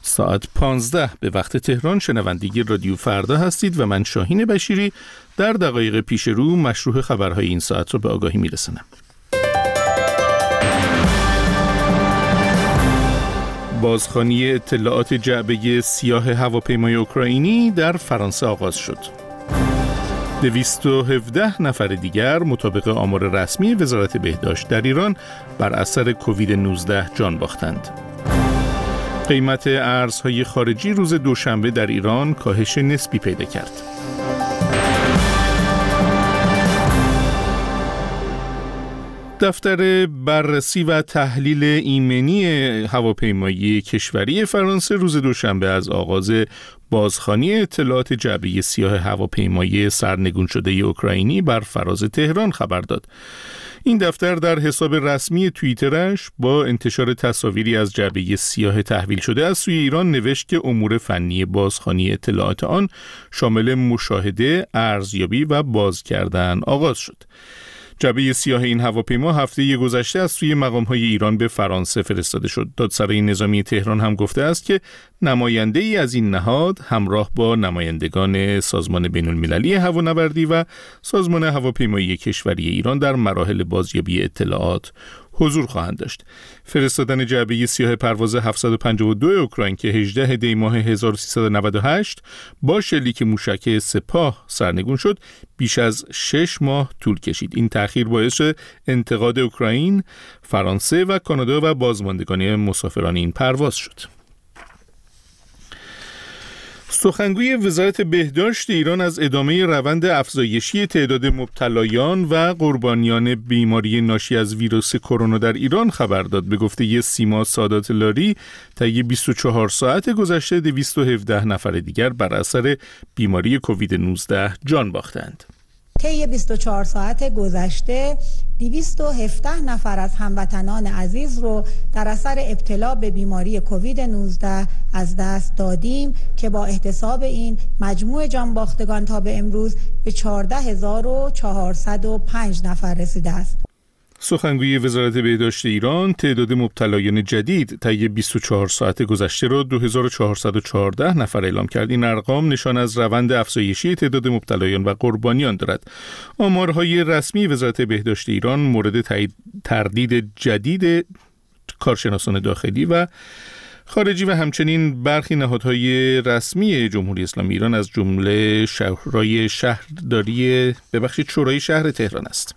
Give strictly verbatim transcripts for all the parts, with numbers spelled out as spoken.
ساعت پانزده به وقت تهران شنونده رادیو فردا هستید و من شاهین بشیری در دقایق پیش رو مشروع خبرهای این ساعت رو به آگاهی میرسونم. بازخوانی اطلاعات جعبه سیاه هواپیمای اوکراینی در فرانسه آغاز شد. دویست و هفده نفر دیگر مطابق آمار رسمی وزارت بهداشت در ایران بر اثر کووید نوزده جان باختند. قیمت ارزهای خارجی روز دوشنبه در ایران کاهش نسبی پیدا کرد. دفتر بررسی و تحلیل ایمنی هواپیمایی کشوری فرانسه روز دوشنبه از آغاز بازخوانی اطلاعات جعبه سیاه هواپیمایی سرنگون شده اوکراینی بر فراز تهران خبر داد. این دفتر در حساب رسمی توییترش با انتشار تصاویری از جعبه سیاه تحویل شده از سوی ایران نوشت که امور فنی بازخوانی اطلاعات آن شامل مشاهده، ارزیابی و باز کردن آغاز شد. جعبه سیاه این هواپیما هفته گذشته از سوی مقام‌های ایران به فرانسه فرستاده شد. دادسرای نظامی تهران هم گفته است که نماینده‌ای از این نهاد همراه با نمایندگان سازمان بین‌المللی هوانوردی و سازمان هواپیمایی کشوری ایران در مراحل بازیابی اطلاعات حضور خواهند داشت. فرستادن جعبه سیاه پرواز هفتصد و پنجاه و دو اوکراین که هجدهم دی ماه هزار و سیصد و نود و هشت با شلیک موشک سپاه سرنگون شد بیش از شش ماه طول کشید. این تأخیر باعث انتقاد اوکراین، فرانسه و کانادا و بازماندگان مسافران این پرواز شد. سخنگوی وزارت بهداشت ایران از ادامه روند افزایشی تعداد مبتلایان و قربانیان بیماری ناشی از ویروس کرونا در ایران خبر داد. به گفته سیما سادات لاری، طی بیست و چهار ساعت گذشته دویست و هفده نفر دیگر بر اثر بیماری کووید نوزده جان باختند. طی بیست و چهار ساعت گذشته دویست و هفده نفر از هموطنان عزیز رو در اثر ابتلا به بیماری کووید نوزده از دست دادیم که با احتساب این مجموع جانباختگان تا به امروز به چهارده هزار و چهارصد و پنج نفر رسیده است. سخنگوی وزارت بهداشت ایران تعداد مبتلایان جدید طی بیست و چهار ساعت گذشته را دو هزار و چهارصد و چهارده نفر اعلام کرد. این ارقام نشان از روند افزایشی تعداد مبتلایان و قربانیان دارد. آمارهای رسمی وزارت بهداشت ایران مورد تردید جدید کارشناسان داخلی و خارجی و همچنین برخی نهادهای رسمی جمهوری اسلامی ایران از جمله شورای شهرداری ببخشید شورای شهر تهران است.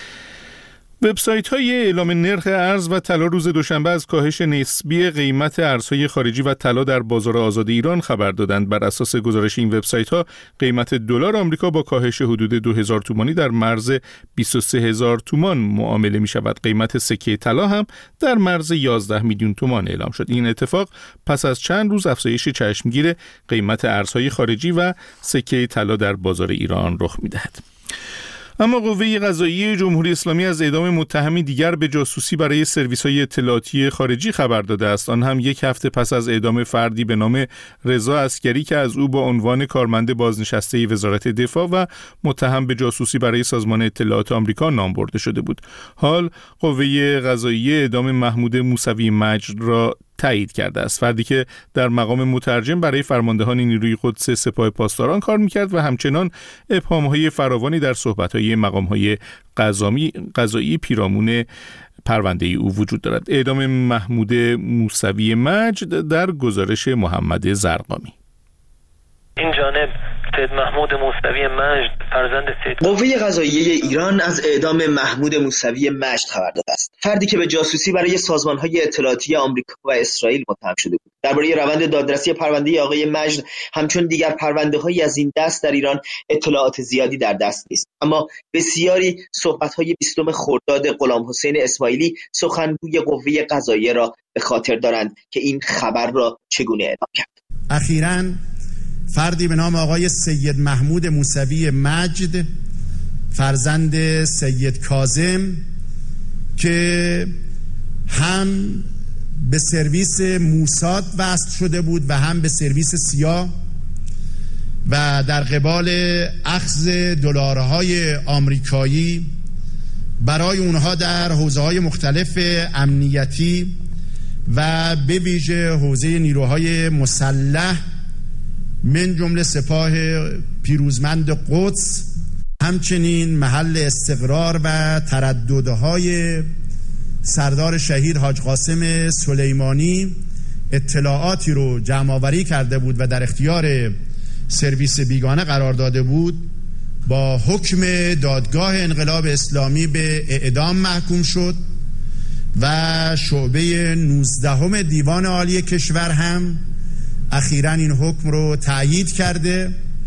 وبسایت‌های اعلام نرخ ارز و طلا روز دوشنبه از کاهش نسبی قیمت ارزهای خارجی و طلا در بازار آزاد ایران خبر دادند. بر اساس گزارش این وبسایت‌ها قیمت دلار آمریکا با کاهش حدود دو هزار تومانی در مرز بیست و سه هزار تومان معامله می‌شود. قیمت سکه طلا هم در مرز یازده میلیون تومان اعلام شد. این اتفاق پس از چند روز افزایش چشمگیر قیمت ارزهای خارجی و سکه طلا در بازار ایران رخ می‌دهد. اما قوه قضاییه جمهوری اسلامی از اعدام متهمی دیگر به جاسوسی برای سرویس‌های اطلاعاتی خارجی خبر داده است. آن هم یک هفته پس از اعدام فردی به نام رضا عسکری که از او با عنوان کارمند بازنشسته وزارت دفاع و متهم به جاسوسی برای سازمان اطلاعات آمریکا نام برده شده بود. حال قوه قضاییه اعدام محمود موسوی مجد را تایید کرده است. فردی که در مقام مترجم برای فرماندهان نیروی قدس سپاه پاسداران کار میکرد و همچنان ابهام‌های فراوانی در صحبت‌های مقام‌های قضایی قضایی پیرامون پرونده او وجود دارد. اعدام محمود موسوی مجد در گزارش محمد زرقامی. این جانب سید محمود موسوی مجد فرزند سید قوه قضاییه ایران از اعدام محمود موسوی مجد خبر داده است. فردی که به جاسوسی برای سازمان‌های اطلاعاتی آمریکا و اسرائیل متهم شده بود. درباره روند دادرسی پرونده آقای مجد همچون دیگر پرونده‌هایی از این دست در ایران اطلاعات زیادی در دست نیست. اما بسیاری صحبت‌های بیستم خرداد غلام حسین اسماعیلی سخنگوی قوه قضاییه را به خاطر دارند که این خبر را چگونه اعلام کرد. اخیراً فردی به نام آقای سید محمود موسوی مجد فرزند سید کاظم که هم به سرویس موساد وصل شده بود و هم به سرویس سیا و در قبال اخذ دلارهای آمریکایی برای اونها در حوزه‌های مختلف امنیتی و به ویژه حوزه نیروهای مسلح من جمله سپاه پیروزمند قدس، همچنین محل استقرار و ترددهای سردار شهید حاج قاسم سلیمانی اطلاعاتی رو جمع آوری کرده بود و در اختیار سرویس بیگانه قرار داده بود، با حکم دادگاه انقلاب اسلامی به اعدام محکوم شد و شعبه نوزدهم دیوان عالی کشور هم اخیراً این حکم رو تأیید کرده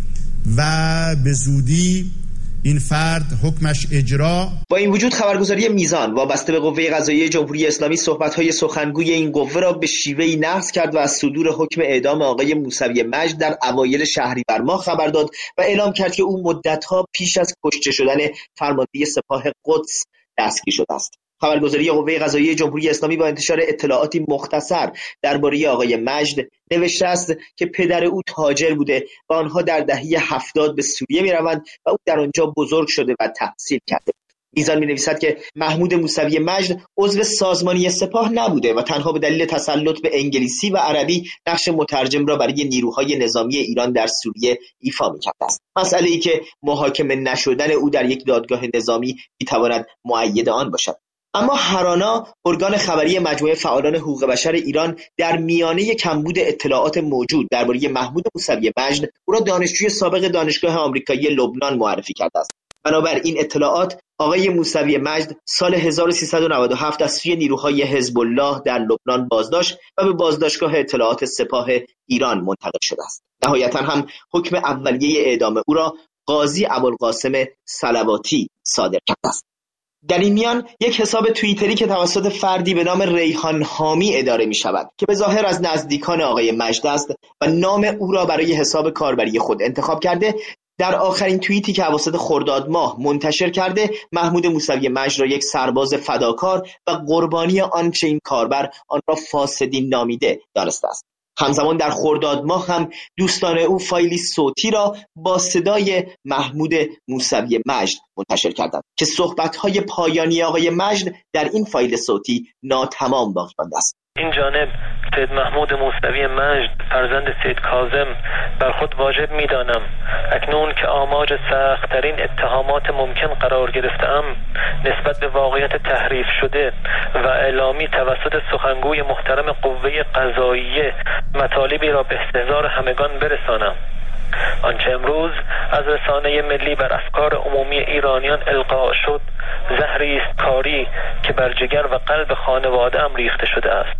و به زودی این فرد حکمش اجرا. با این وجود خبرگزاری میزان وابسته به قوه قضاییه جمهوری اسلامی صحبت‌های سخنگوی این قوه را به شیوهی نقض کرد و از صدور حکم اعدام آقای موسوی مجد در اوایل شهریور ماه خبر داد و اعلام کرد که او مدت‌ها پیش از کشته شدن فرمانده سپاه قدس دستگیر شده است. خبرگزاری قوه قضاییه جمهوری اسلامی با انتشار اطلاعاتی مختصر درباره آقای مجد نوشته است که پدر او تاجر بوده و آنها در دهه هفتاد به سوریه می‌روند و او در آنجا بزرگ شده و تحصیل کرده. میزان می‌نویسد که محمود موسوی مجد عضو سازمانی سپاه نبوده و تنها به دلیل تسلط به انگلیسی و عربی نقش مترجم را برای نیروهای نظامی ایران در سوریه ایفا می‌کرده است. مسئله‌ای که محاکمه نشدن او در یک دادگاه نظامی می‌تواند مؤید آن باشد. اما هرانا، ارگان خبری مجموعه فعالان حقوق بشر ایران، در میانه کمبود اطلاعات موجود درباره محمود موسوی مجد او را دانشجوی سابق دانشگاه آمریکایی لبنان معرفی کرده است. بنابر این اطلاعات آقای موسوی مجد سال هزار و سیصد و نود و هفت از سوی نیروهای حزب الله در لبنان بازداشت و به بازداشتگاه اطلاعات سپاه ایران منتقل شده است. نهایتا هم حکم اولیه اعدام او را قاضی ابوالقاسم صلواتی صادر کرده است. در این میان یک حساب توییتری که توسط فردی به نام ریحان حامی اداره می شود که به ظاهر از نزدیکان آقای مجد است و نام او را برای حساب کاربری خود انتخاب کرده، در آخرین توییتی که اواسط خرداد ماه منتشر کرده، محمود موسوی مجد را یک سرباز فداکار و قربانی آنچه این کاربر آن را فاسدین نامیده دانسته است. همزمان در خرداد ماه هم دوستان او فایلی صوتی را با صدای محمود موسوی مجد منتشر کردند که صحبت‌های پایانی آقای مجد در این فایل صوتی ناتمام باقی مانده است. این جانب سید محمود موسوی مجد فرزند سید کاظم بر خود واجب می‌دانم اکنون که آماج سخت‌ترین اتهامات ممکن قرار گرفته‌ام نسبت به واقعیت تحریف شده و اعلامی توسط سخنگوی محترم قوه قضاییه مطالبی را به استحضار همگان برسانم. آنچه امروز از رسانه ملی بر افکار عمومی ایرانیان القا شد زهری است کاری که بر جگر و قلب خانواده ام ریخته شده است.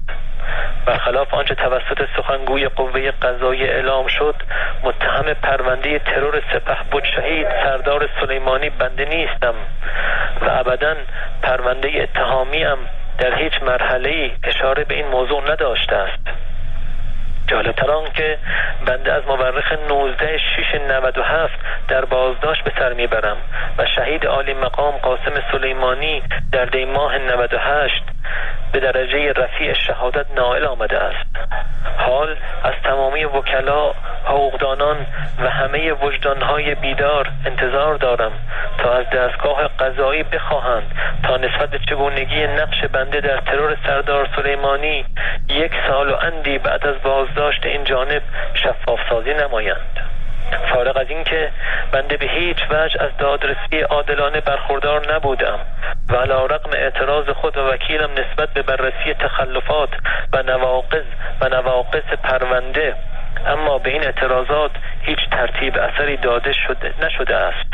برخلاف آنچه توسط سخنگوی قوه قضاییه اعلام شد، متهم پرونده ترور سپهبد شهید سردار سلیمانی بنده نیستم و ابداً پرونده اتهامیم در هیچ مرحله‌ای اشاره به این موضوع نداشته است. جالب‌تر آن که بنده از مورخ نوزده شش نود و هفت در بازداشت به سر میبرم و شهید عالی مقام قاسم سلیمانی در دی ماه نود و هشت به درجه رفیع شهادت نائل آمده است. حال از تمامی وکلا، حقوقدانان و همه وجدانهای بیدار انتظار دارم تا از دستگاه قضایی بخواهند تا نسبت به چگونگی نقش بنده در ترور سردار سلیمانی یک سال و اندی بعد از بازداشت این جانب شفاف سازی نمایند. فارغ از این که بنده به هیچ وجه از دادرسی عادلانه برخوردار نبودم و علی رغم اعتراض خود و وکیلم نسبت به بررسی تخلفات و نواقض و نواقص پرونده، اما به این اعتراضات هیچ ترتیب اثری داده شده نشده است.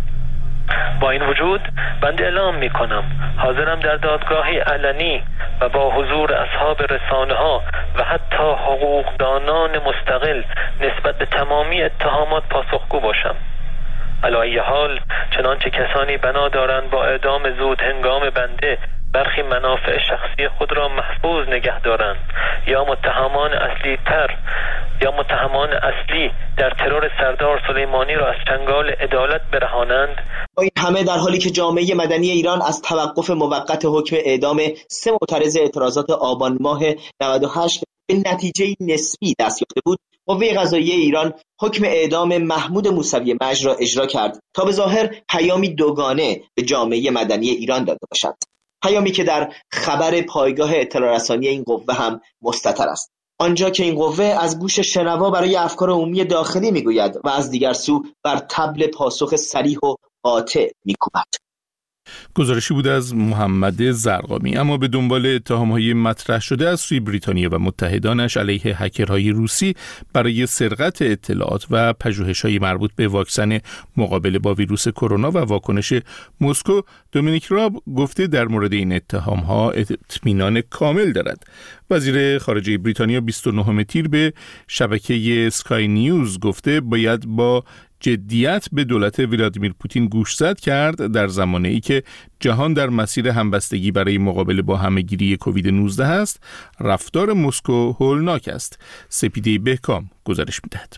با این وجود بنده اعلام می کنم حاضرم در دادگاهی علنی و با حضور اصحاب رسانه ها و حتی حقوقدانان مستقل نسبت به تمامی اتهامات پاسخگو باشم. علی ای حال چنانچه کسانی بنا دارند با اعدام زود هنگام بنده برخی منافع شخصی خود را محفوظ نگه دارند یا متهمان اصلی تر یا متهمان اصلی در ترور سردار سلیمانی را از چنگال عدالت برهانند. با این همه در حالی که جامعه مدنی ایران از توقف موقت حکم اعدام سه معترض اعتراضات آبان ماه نود و هشت به نتیجه نسبی دست یافته بود، قوه قضاییه ایران حکم اعدام محمود موسوی مجد را اجرا کرد تا به ظاهر پیامی دوگانه به جامعه مدنی ایران داده باشد. پیامی که در خبر پایگاه اطلاع رسانی این قوه هم مستتر است، آنجا که این قوه از گوش شنوا برای افکار عمومی داخلی میگوید و از دیگر سو بر طبل پاسخ صریح و قاطع میکوبد. گزارشی بود از محمد زرقامی. اما به دنبال اتهام‌های مطرح شده از سوی بریتانیا و متحدانش علیه هکرهای روسی برای سرقت اطلاعات و پژوهش‌های مربوط به واکسن مقابله با ویروس کرونا و واکنش مسکو، دومینیک راب گفته در مورد این اتهام‌ها اطمینان کامل دارد. وزیر خارجه بریتانیا بیست و نهم تیر به شبکه اسکای نیوز گفته باید با جدیت به دولت ولادیمیر پوتین گوشزد کرد در زمانی که جهان در مسیر همبستگی برای مقابله با همه‌گیری کووید نوزده است. رفتار مسکو هولناک است. سپیده بهکام گزارش می‌دهد.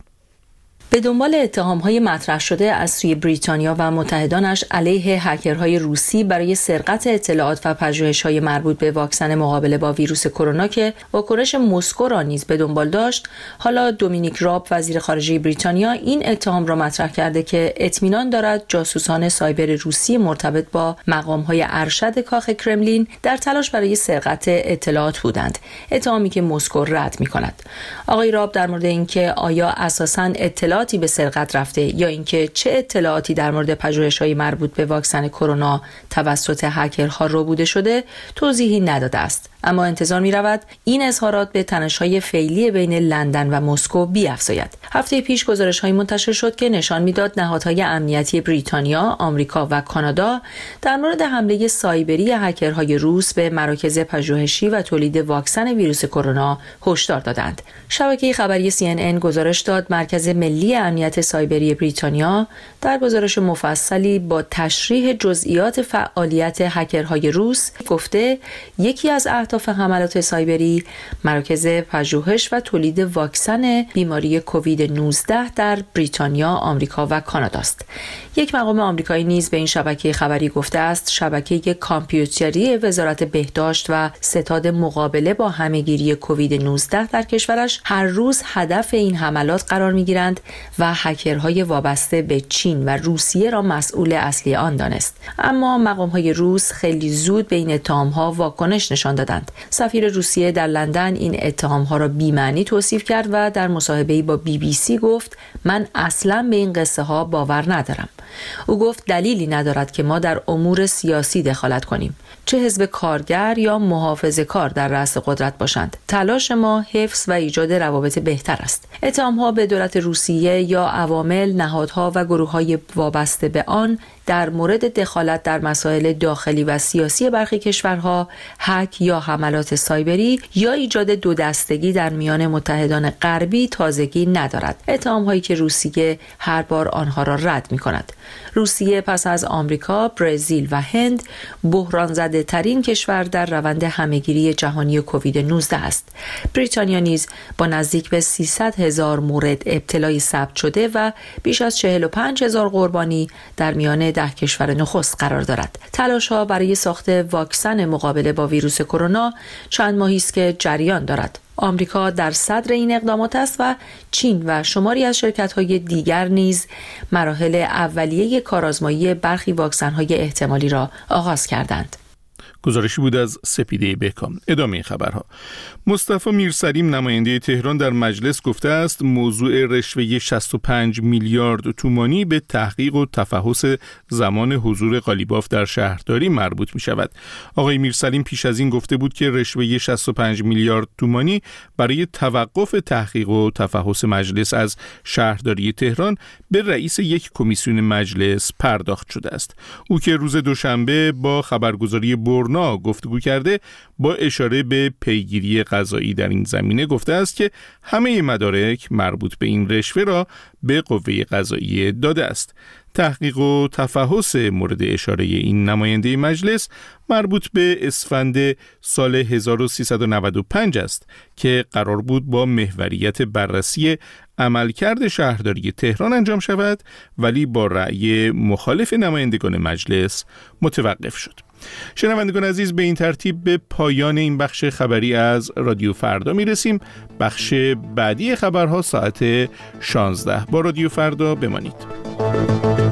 به دنبال اتهام‌های مطرح شده از سوی بریتانیا و متحدانش علیه هکرهای روسی برای سرقت اطلاعات و پژوهش‌های مربوط به واکسن مقابله با ویروس کرونا که واکنش مسکو را نیز به دنبال داشت، حالا دومینیک راب وزیر خارجه بریتانیا این اتهام را مطرح کرده که اطمینان دارد جاسوسان سایبر روسی مرتبط با مقام‌های ارشد کاخ کرملین در تلاش برای سرقت اطلاعات بودند، اتهامی که مسکو رد می‌کند. آقای راب در مورد اینکه آیا اساساً اطلاعات به سرقت رفته یا اینکه چه اطلاعاتی در مورد پژوهش‌های مربوط به واکسن کرونا توسط هکرها ربوده شده توضیحی نداده است، اما انتظار می‌رود این اظهارات به تنش‌های فعلی بین لندن و مسکو بیفزاید. هفته پیش گزارش‌های منتشر شد که نشان می‌داد نهادهای امنیتی بریتانیا، آمریکا و کانادا در مورد حمله سایبری هکرهای روس به مراکز پژوهشی و تولید واکسن ویروس کرونا هشدار دادند. شبکه خبری سی ان ان گزارش داد مرکز ملی امنیت سایبری بریتانیا در گزارش مفصلی با تشریح جزئیات فعالیت هکرهای روس گفته یکی از اهداف حملات سایبری مراکز پژوهش و تولید واکسن بیماری کووید نوزده در بریتانیا، آمریکا و کانادا است. یک مقام آمریکایی نیز به این شبکه خبری گفته است شبکه کامپیوتری وزارت بهداشت و ستاد مقابله با همه‌گیری کووید نوزده در کشورش هر روز هدف این حملات قرار می‌گیرند و هکرهای وابسته به چین و روسیه را مسئول اصلی آن دانست. اما مقام‌های روس خیلی زود به این اتهام‌ها واکنش نشان دادند. سفیر روسیه در لندن این اتهام‌ها را بی‌معنی توصیف کرد و در مصاحبه‌ای با بی بی سی گفت من اصلاً به این قصه ها باور ندارم. او گفت دلیلی ندارد که ما در امور سیاسی دخالت کنیم، چه حزب کارگر یا محافظه‌کار در رأس قدرت باشند. تلاش ما حفظ و ایجاد روابط بهتر است. اتهام‌ها به دولت روسیه یا عوامل، نهادها و گروه‌های وابسته به آن در مورد دخالت در مسائل داخلی و سیاسی برخی کشورها، هک یا حملات سایبری یا ایجاد دو دستگی در میان متحدان غربی تازگی ندارد. اتهام‌هایی که روسیه هر بار آنها را رد می‌کند. روسیه پس از آمریکا، برزیل و هند بحران زده ترین کشور در روند همه‌گیری جهانی کووید نوزده است. بریتانیا نیز با نزدیک به سیصد هزار مورد ابتلای ثبت شده و بیش از چهل و پنج هزار قربانی در میان ده کشور نخست قرار دارد. تلاش‌ها برای ساخت واکسن مقابله با ویروس کرونا چند ماهی است که جریان دارد. آمریکا در صدر این اقدامات است و چین و شماری از شرکت‌های دیگر نیز مراحل اولیه کارآزمایی برخی واکسن‌های احتمالی را آغاز کردند. گزارشی بود از سپیده بهکام. ادامه خبرها. مصطفی میرسلیم نماینده تهران در مجلس گفته است موضوع رشوه شصت و پنج میلیارد تومانی به تحقیق و تفحص زمان حضور قالیباف در شهرداری مربوط می شود. آقای میرسلیم پیش از این گفته بود که رشوه شصت و پنج میلیارد تومانی برای توقف تحقیق و تفحص مجلس از شهرداری تهران به رئیس یک کمیسیون مجلس پرداخت شده است. او که روز دوشنبه با خبرگزاری برنا گفتگو کرده با اشاره به پیگیری قضایی در این زمینه گفته است که همه مدارک مربوط به این رشوه را به قوه قضاییه داده است. تحقیق و تفحص مورد اشاره این نماینده مجلس مربوط به اسفند سال هزار و سیصد و نود و پنج است که قرار بود با محوریت بررسی عملکرد شهرداری تهران انجام شود، ولی با رأی مخالف نمایندگان مجلس متوقف شد. شنوندگان عزیز، به این ترتیب به پایان این بخش خبری از رادیو فردا می رسیم. بخش بعدی خبرها ساعت شانزده. با رادیو فردا بمانید.